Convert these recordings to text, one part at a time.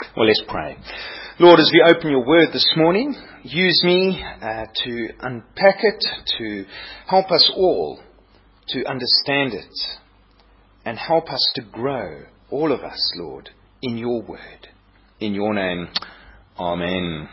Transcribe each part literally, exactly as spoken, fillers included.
Well, let's pray. Lord, as we open your word this morning, use me uh, to unpack it, to help us all to understand it, and help us to grow, all of us, Lord, in your word. In your name, Amen.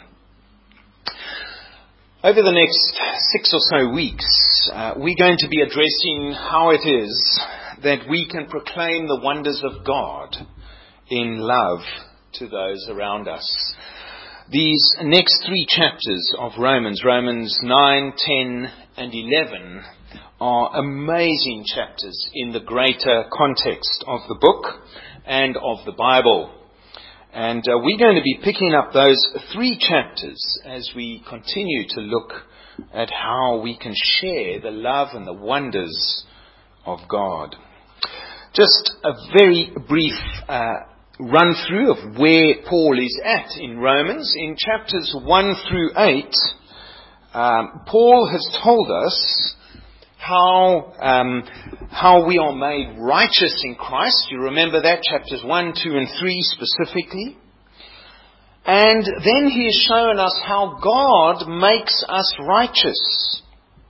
Over the next six or so weeks, uh, we're going to be addressing how it is that we can proclaim the wonders of God in love to those around us. These next three chapters of Romans, Romans nine, ten and eleven, are amazing chapters in the greater context of the book and of the Bible. And uh, we're going to be picking up those three chapters as we continue to look at how we can share the love and the wonders of God. Just a very brief uh, run through of where Paul is at in Romans. In chapters one through eight, um, Paul has told us how um, how we are made righteous in Christ. You remember that, chapters one, two and three specifically. And then he has shown us how God makes us righteous.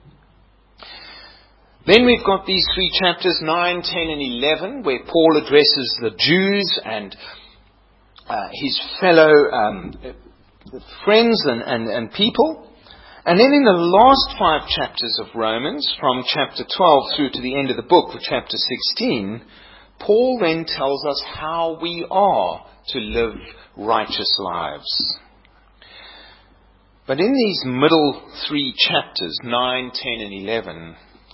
Then we've got these three chapters, nine, ten and eleven, where Paul addresses the Jews and uh, his fellow um, friends and, and, and people. And then in the last five chapters of Romans, from chapter twelve through to the end of the book, chapter sixteen, Paul then tells us how we are to live righteous lives. But in these middle three chapters, nine, ten and eleven,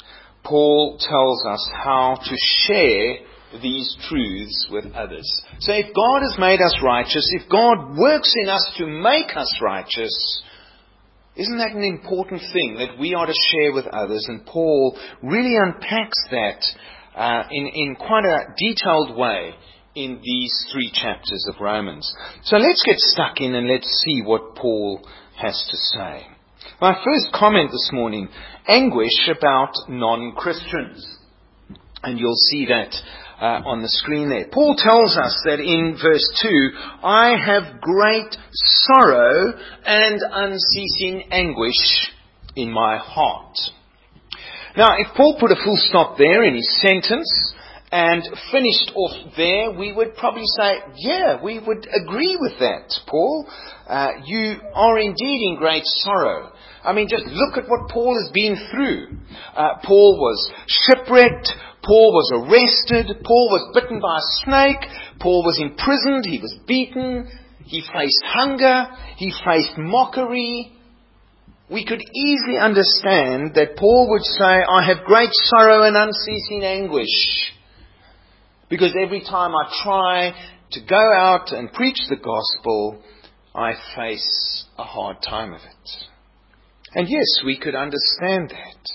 Paul tells us how to share these truths with others. So if God has made us righteous, if God works in us to make us righteous, isn't that an important thing that we are to share with others? And Paul really unpacks that uh, in, in quite a detailed way in these three chapters of Romans. So let's get stuck in and let's see what Paul has to say. My first comment this morning, anguish about non-Christians. And you'll see that uh, on the screen there. Paul tells us that in verse two, I have great sorrow and unceasing anguish in my heart. Now, if Paul put a full stop there in his sentence and finished off there, we would probably say, yeah, we would agree with that, Paul. Uh, you are indeed in great sorrow. I mean, just look at what Paul has been through. Uh, Paul was shipwrecked. Paul was arrested. Paul was bitten by a snake. Paul was imprisoned. He was beaten. He faced hunger. He faced mockery. We could easily understand that Paul would say, I have great sorrow and unceasing anguish. Because every time I try to go out and preach the gospel, I face a hard time of it. And yes, we could understand that.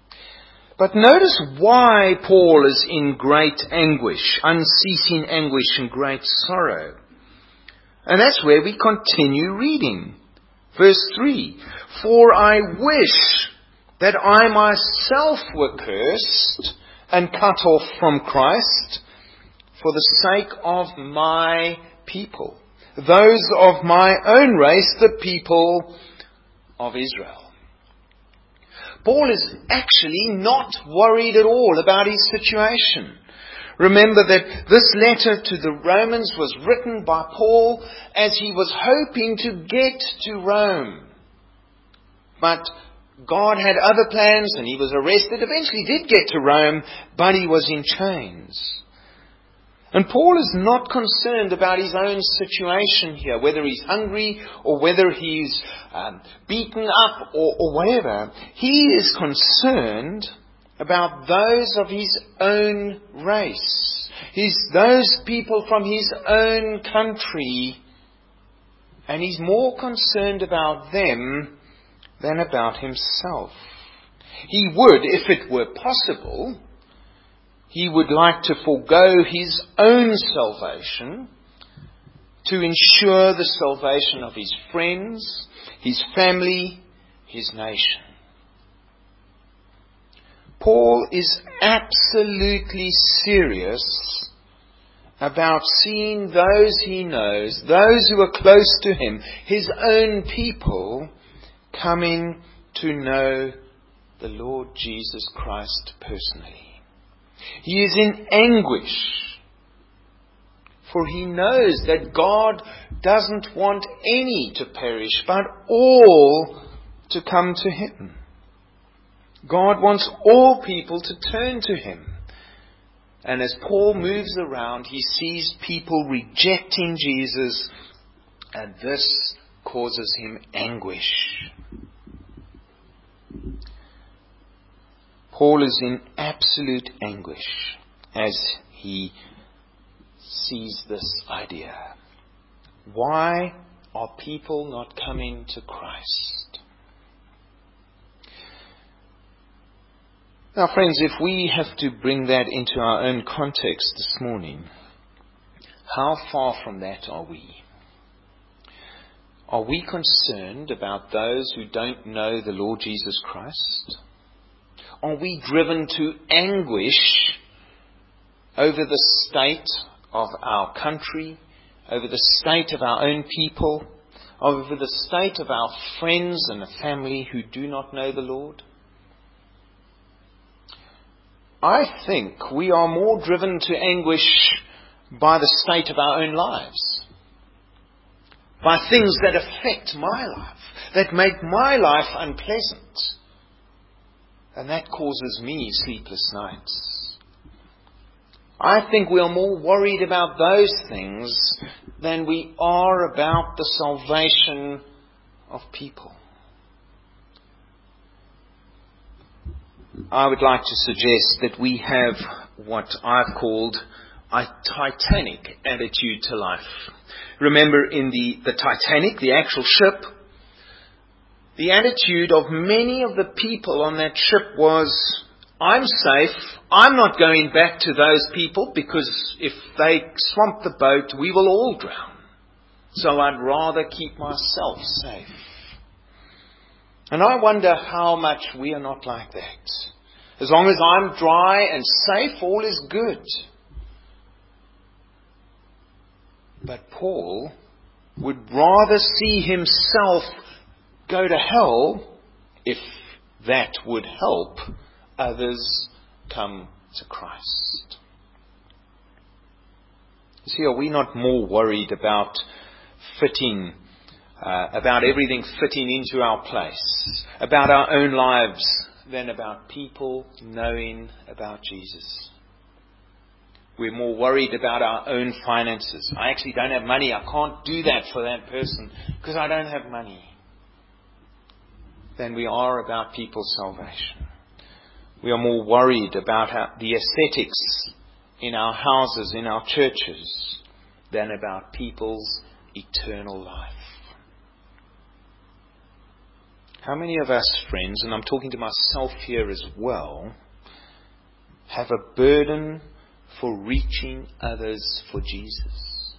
But notice why Paul is in great anguish, unceasing anguish and great sorrow. And that's where we continue reading. Verse three, for I wish that I myself were cursed and cut off from Christ for the sake of my people, those of my own race, the people of Israel. Paul is actually not worried at all about his situation. Remember that this letter to the Romans was written by Paul as he was hoping to get to Rome. But God had other plans and he was arrested. Eventually did get to Rome, but he was in chains. And Paul is not concerned about his own situation here, whether he's hungry or whether he's um, beaten up or, or whatever. He is concerned about those of his own race. He's those people from his own country. And he's more concerned about them than about himself. He would, if it were possible, he would like to forego his own salvation to ensure the salvation of his friends, his family, his nation. Paul is absolutely serious about seeing those he knows, those who are close to him, his own people, coming to know the Lord Jesus Christ personally. He is in anguish, for he knows that God doesn't want any to perish, but all to come to him. God wants all people to turn to him. And as Paul moves around, he sees people rejecting Jesus, and this causes him anguish. Paul is in absolute anguish as he sees this idea. Why are people not coming to Christ? Now, friends, if we have to bring that into our own context this morning, how far from that are we? Are we concerned about those who don't know the Lord Jesus Christ? Are we driven to anguish over the state of our country, over the state of our own people, over the state of our friends and family who do not know the Lord? I think we are more driven to anguish by the state of our own lives, by things that affect my life, that make my life unpleasant. And that causes me sleepless nights. I think we are more worried about those things than we are about the salvation of people. I would like to suggest that we have what I've called a Titanic attitude to life. Remember, in the, the Titanic, the actual ship, the attitude of many of the people on that ship was, I'm safe, I'm not going back to those people because if they swamp the boat, we will all drown. So I'd rather keep myself safe. And I wonder how much we are not like that. As long as I'm dry and safe, all is good. But Paul would rather see himself go to hell, if that would help others come to Christ. You see, are we not more worried about fitting Uh, about everything fitting into our place, about our own lives, than about people knowing about Jesus? We're more worried about our own finances. I actually don't have money. I can't do that for that person because I don't have money. Than we are about people's salvation. We are more worried about how, the aesthetics in our houses, in our churches, than about people's eternal life. How many of us, friends, and I'm talking to myself here as well, have a burden for reaching others for Jesus?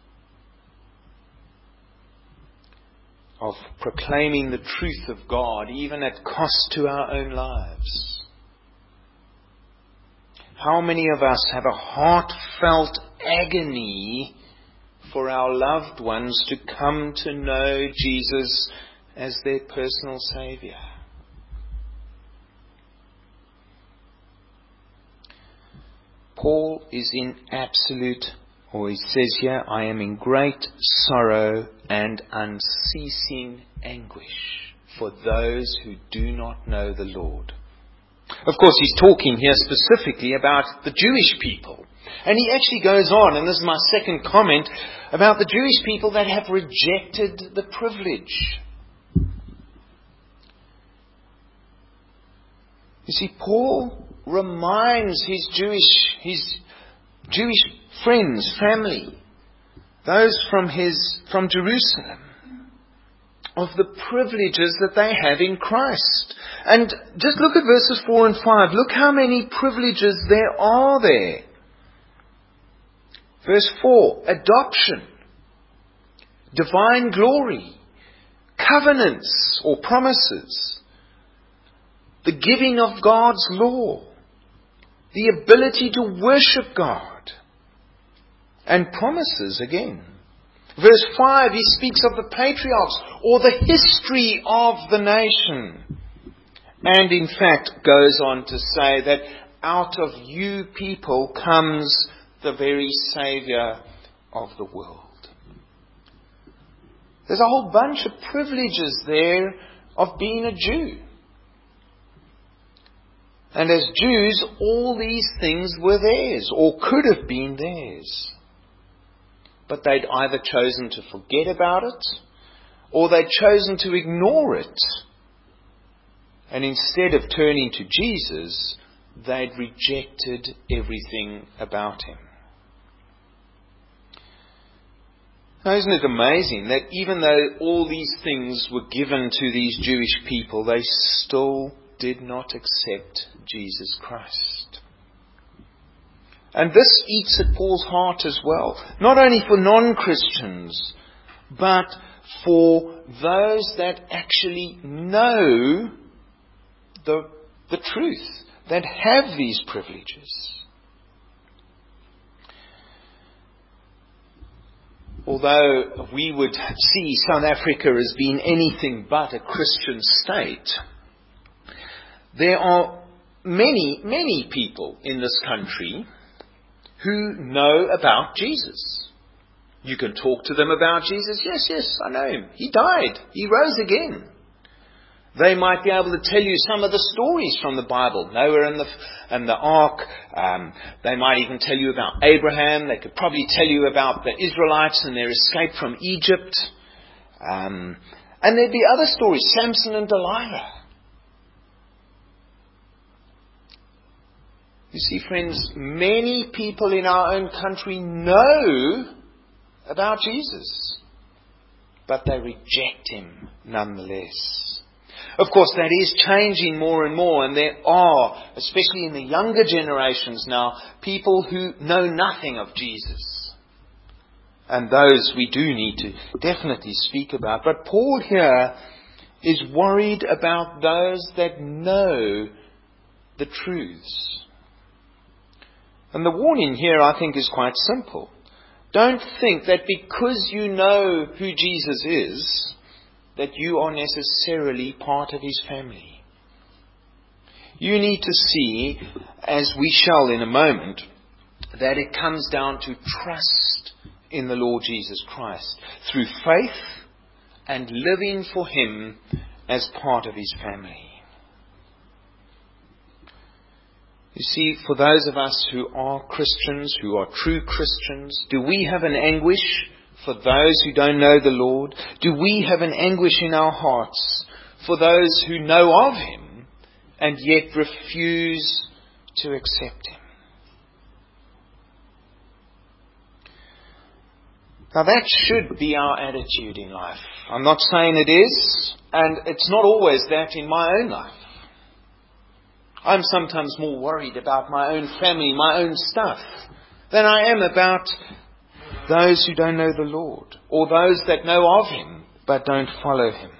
Of proclaiming the truth of God, even at cost to our own lives? How many of us have a heartfelt agony for our loved ones to come to know Jesus as their personal Saviour? Paul is in absolute, or he says here, I am in great sorrow and unceasing anguish for those who do not know the Lord. Of course, he's talking here specifically about the Jewish people. And he actually goes on, and this is my second comment, about the Jewish people that have rejected the privilege. You see, Paul reminds his Jewish, his Jewish friends, family, those from his, from Jerusalem, of the privileges that they have in Christ. And just look at verses four and five. Look how many privileges there are there. Verse four, adoption, divine glory, covenants or promises, the giving of God's law, the ability to worship God, and promises again. Verse five, he speaks of the patriarchs or the history of the nation. And in fact goes on to say that out of you people comes the very Saviour of the world. There's a whole bunch of privileges there of being a Jew. And as Jews, all these things were theirs, or could have been theirs. But they'd either chosen to forget about it, or they'd chosen to ignore it. And instead of turning to Jesus, they'd rejected everything about him. Now, isn't it amazing that even though all these things were given to these Jewish people, they still did not accept Jesus Christ? And this eats at Paul's heart as well. Not only for non-Christians, but for those that actually know the, the truth, that have these privileges. Although we would see South Africa as being anything but a Christian state, there are many, many people in this country who know about Jesus. You can talk to them about Jesus. Yes, yes, I know him. He died. He rose again. They might be able to tell you some of the stories from the Bible. Noah and the, and the ark. Um, they might even tell you about Abraham. They could probably tell you about the Israelites and their escape from Egypt. Um, and there'd be other stories. Samson and Delilah. You see, friends, many people in our own country know about Jesus, but they reject him nonetheless. Of course, that is changing more and more, and there are, especially in the younger generations now, people who know nothing of Jesus. And those we do need to definitely speak about. But Paul here is worried about those that know the truths. And the warning here, I think, is quite simple. Don't think that because you know who Jesus is, that you are necessarily part of his family. You need to see, as we shall in a moment, that it comes down to trust in the Lord Jesus Christ through faith and living for him as part of his family. You see, for those of us who are Christians, who are true Christians, do we have an anguish for those who don't know the Lord? Do we have an anguish in our hearts for those who know of him and yet refuse to accept him? Now that should be our attitude in life. I'm not saying it is, and it's not always that in my own life. I'm sometimes more worried about my own family, my own stuff, than I am about those who don't know the Lord, or those that know of him but don't follow him.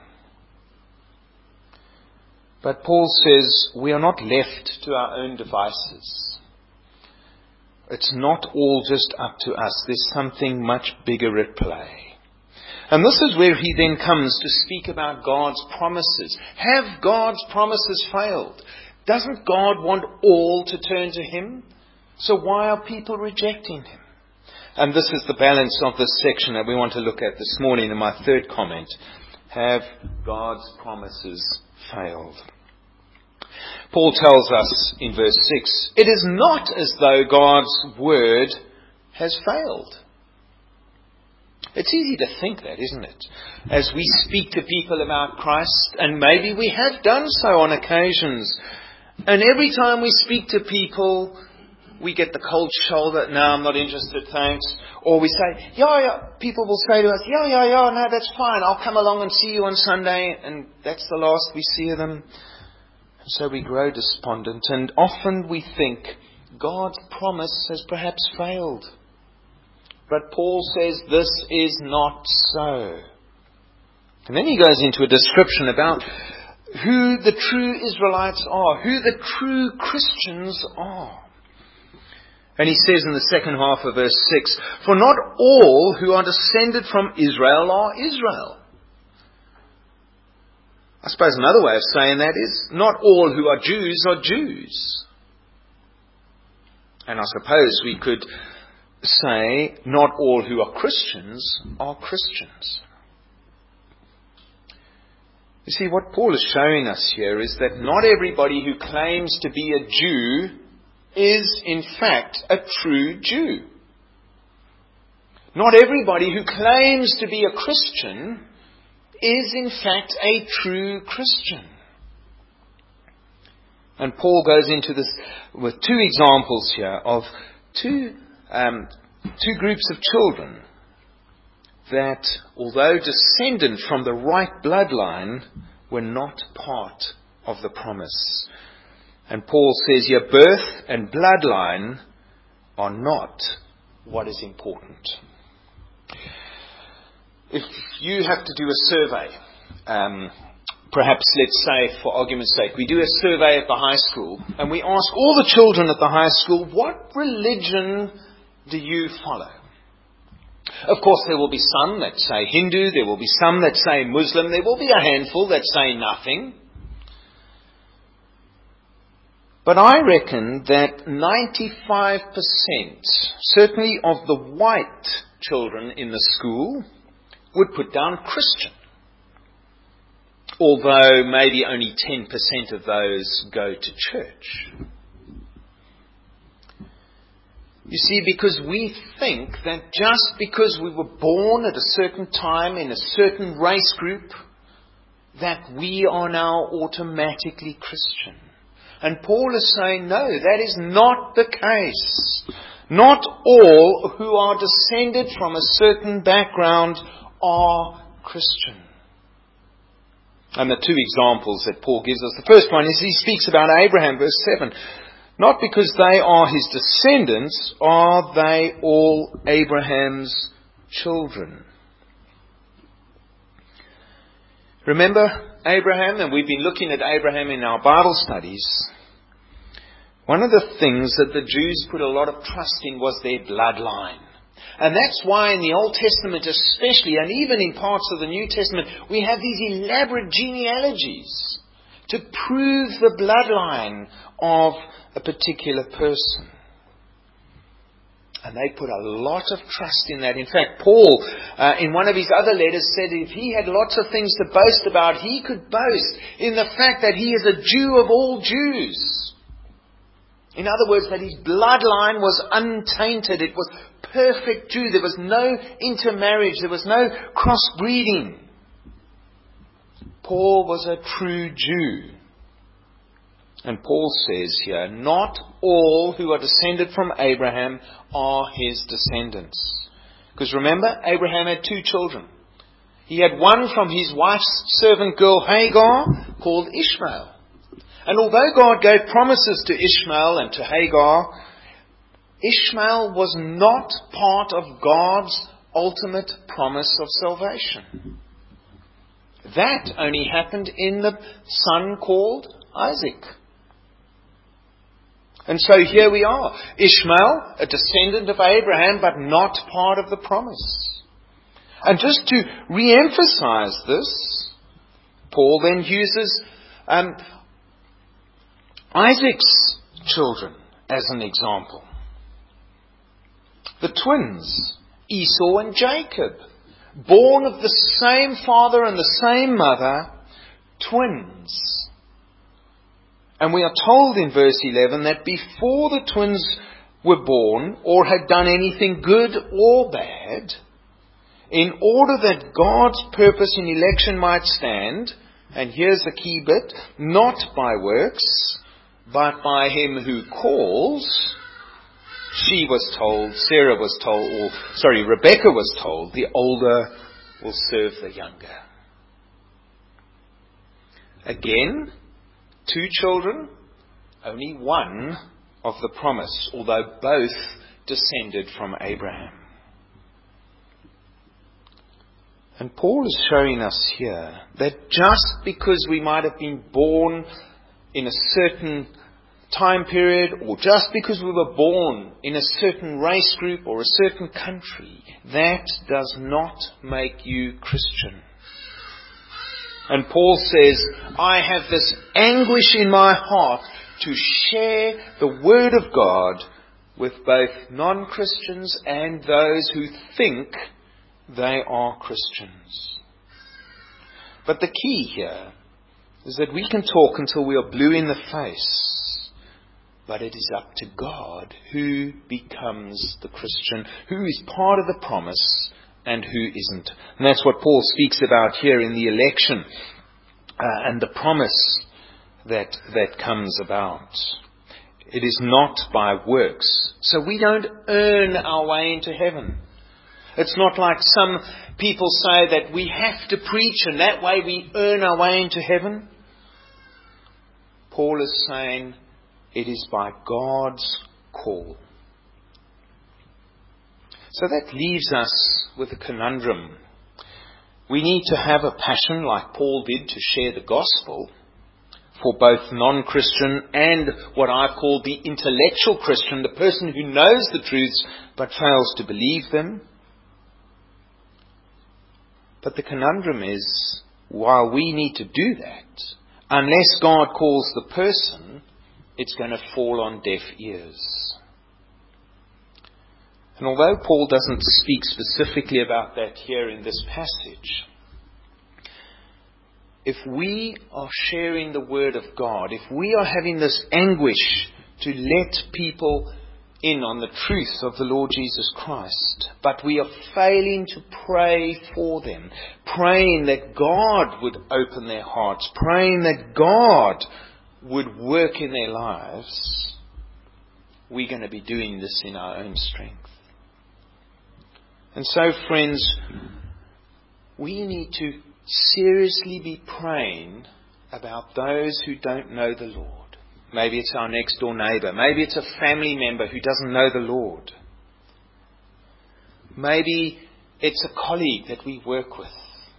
But Paul says we are not left to our own devices. It's not all just up to us. There's something much bigger at play. And this is where he then comes to speak about God's promises. Have God's promises failed? Doesn't God want all to turn to him? So why are people rejecting him? And this is the balance of this section that we want to look at this morning in my third comment. Have God's promises failed? Paul tells us in verse six, it is not as though God's word has failed. It's easy to think that, isn't it? As we speak to people about Christ, and maybe we have done so on occasions, and every time we speak to people, we get the cold shoulder, no, I'm not interested, thanks. Or we say, yeah, yeah, people will say to us, yeah, yeah, yeah, no, that's fine, I'll come along and see you on Sunday, and that's the last we see of them. And so we grow despondent, and often we think God's promise has perhaps failed. But Paul says this is not so. And then he goes into a description about who the true Israelites are, who the true Christians are. And he says in the second half of verse six, "For not all who are descended from Israel are Israel." I suppose another way of saying that is, not all who are Jews are Jews. And I suppose we could say, not all who are Christians are Christians. You see, what Paul is showing us here is that not everybody who claims to be a Jew is in fact a true Jew. Not everybody who claims to be a Christian is in fact a true Christian. And Paul goes into this with two examples here of two, um, two groups of children that, although descendant from the right bloodline, were not part of the promise. And Paul says here, birth and bloodline are not what is important. If you have to do a survey, um, perhaps let's say, for argument's sake, we do a survey at the high school and we ask all the children at the high school, what religion do you follow? Of course, there will be some that say Hindu, there will be some that say Muslim, there will be a handful that say nothing. But I reckon that ninety-five percent, certainly of the white children in the school, would put down Christian. Although maybe only ten percent of those go to church. You see, because we think that just because we were born at a certain time in a certain race group, that we are now automatically Christian. And Paul is saying, no, that is not the case. Not all who are descended from a certain background are Christian. And the two examples that Paul gives us, the first one is he speaks about Abraham, verse seven. Not because they are his descendants, are they all Abraham's children. Remember Abraham, and we've been looking at Abraham in our Bible studies. One of the things that the Jews put a lot of trust in was their bloodline. And that's why in the Old Testament especially, and even in parts of the New Testament, we have these elaborate genealogies to prove the bloodline of a particular person. And they put a lot of trust in that. In fact, Paul, uh, in one of his other letters, said if he had lots of things to boast about, he could boast in the fact that he is a Jew of all Jews. In other words, that his bloodline was untainted. It was perfect Jew. There was no intermarriage. There was no crossbreeding. Paul was a true Jew. And Paul says here, not all who are descended from Abraham are his descendants. Because remember, Abraham had two children. He had one from his wife's servant girl Hagar, called Ishmael. And although God gave promises to Ishmael and to Hagar, Ishmael was not part of God's ultimate promise of salvation. That only happened in the son called Isaac. And so here we are. Ishmael, a descendant of Abraham, but not part of the promise. And just to re-emphasize this, Paul then uses um, Isaac's children as an example. The twins, Esau and Jacob, born of the same father and the same mother, twins. And we are told in verse eleven that before the twins were born or had done anything good or bad, in order that God's purpose in election might stand, and here's the key bit, not by works, but by him who calls, she was told, Sarah was told, or sorry, Rebecca was told, the older will serve the younger. Again, two children, only one of the promise, although both descended from Abraham. And Paul is showing us here that just because we might have been born in a certain time period or just because we were born in a certain race group or a certain country, that does not make you Christian. And Paul says, I have this anguish in my heart to share the Word of God with both non-Christians and those who think they are Christians. But the key here is that we can talk until we are blue in the face, but it is up to God who becomes the Christian, who is part of the promise and who isn't. And that's what Paul speaks about here in the election uh, and the promise that that comes about. It is not by works. So we don't earn our way into heaven. It's not like some people say that we have to preach and that way we earn our way into heaven. Paul is saying it is by God's call. So that leaves us with a conundrum. We need to have a passion like Paul did to share the gospel for both non-Christian and what I call the intellectual Christian, the person who knows the truths but fails to believe them. But the conundrum is, while we need to do that, unless God calls the person, it's going to fall on deaf ears. And although Paul doesn't speak specifically about that here in this passage, if we are sharing the Word of God, if we are having this anguish to let people in on the truth of the Lord Jesus Christ, but we are failing to pray for them, praying that God would open their hearts, praying that God would work in their lives, we're going to be doing this in our own strength. And so, friends, we need to seriously be praying about those who don't know the Lord. Maybe it's our next door neighbour. Maybe it's a family member who doesn't know the Lord. Maybe it's a colleague that we work with.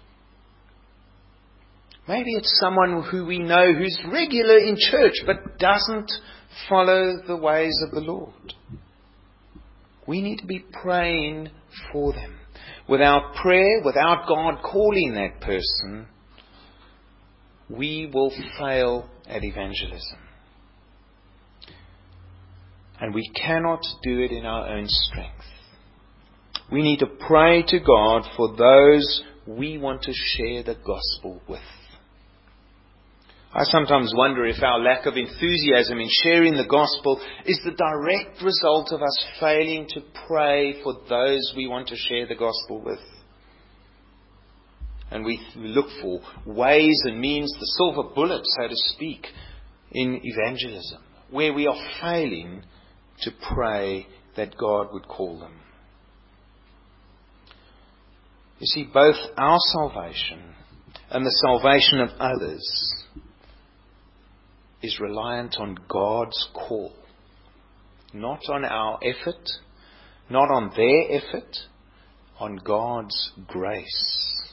Maybe it's someone who we know who's regular in church but doesn't follow the ways of the Lord. We need to be praying for them. Without prayer, without God calling that person, we will fail at evangelism. And we cannot do it in our own strength. We need to pray to God for those we want to share the gospel with. I sometimes wonder if our lack of enthusiasm in sharing the gospel is the direct result of us failing to pray for those we want to share the gospel with. And we look for ways and means, the silver bullet, so to speak, in evangelism, where we are failing to pray that God would call them. You see, both our salvation and the salvation of others is reliant on God's call. Not on our effort, not on their effort, on God's grace.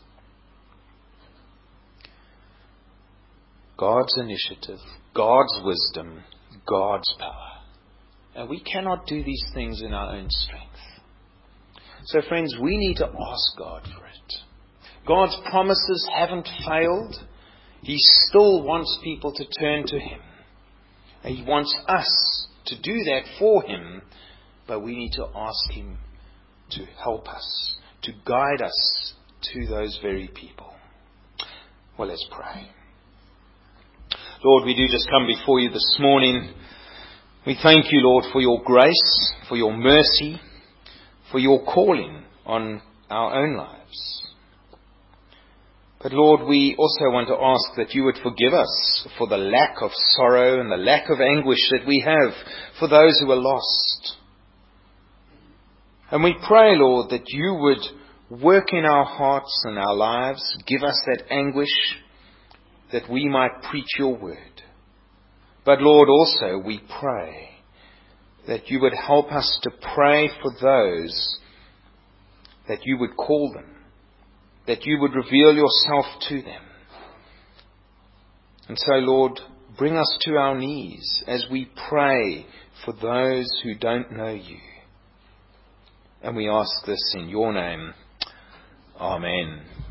God's initiative, God's wisdom, God's power. And we cannot do these things in our own strength. So friends, we need to ask God for it. God's promises haven't failed. He still wants people to turn to Him. And He wants us to do that for Him, but we need to ask Him to help us, to guide us to those very people. Well, let's pray. Lord, we do just come before You this morning. We thank You, Lord, for Your grace, for Your mercy, for Your calling on our own lives. But Lord, we also want to ask that You would forgive us for the lack of sorrow and the lack of anguish that we have for those who are lost. And we pray, Lord, that You would work in our hearts and our lives, give us that anguish that we might preach Your word. But Lord, also we pray that You would help us to pray for those, that You would call them, that You would reveal Yourself to them. And so, Lord, bring us to our knees as we pray for those who don't know you. And we ask this in your name. Amen.